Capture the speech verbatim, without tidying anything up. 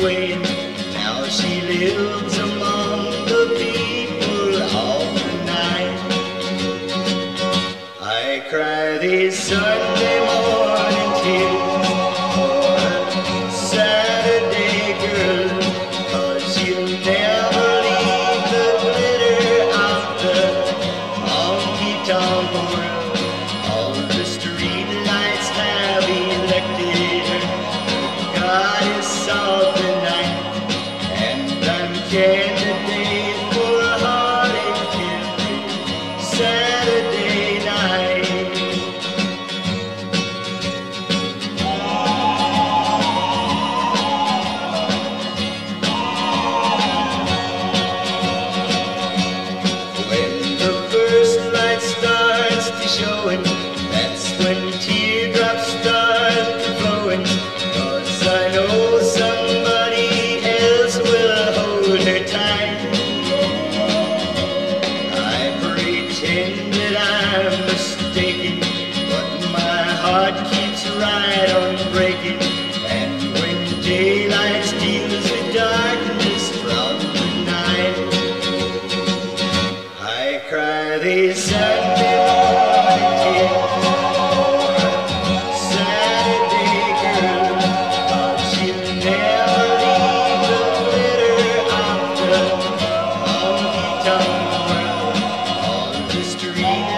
away. Now she lives among the people of the night. I cry these Sunday morning tears for Saturday girl, 'cause you'll never leave the glitter of the honky-tonk world. All the street lights have elected her the goddess of the night, and I'm candidate for a heartache every Saturday night. When the first light starts to showing, that's when teardrops start flowing, 'cause I know somebody else will hold her tight. I pretend that I'm mistaken, but my heart keeps right on breaking. And when daylight steals the darkness from the night, I cry these Sunday morning tears for Saturday girl, 'cause you'll never leave the glitter of the honky-tonk world. All the street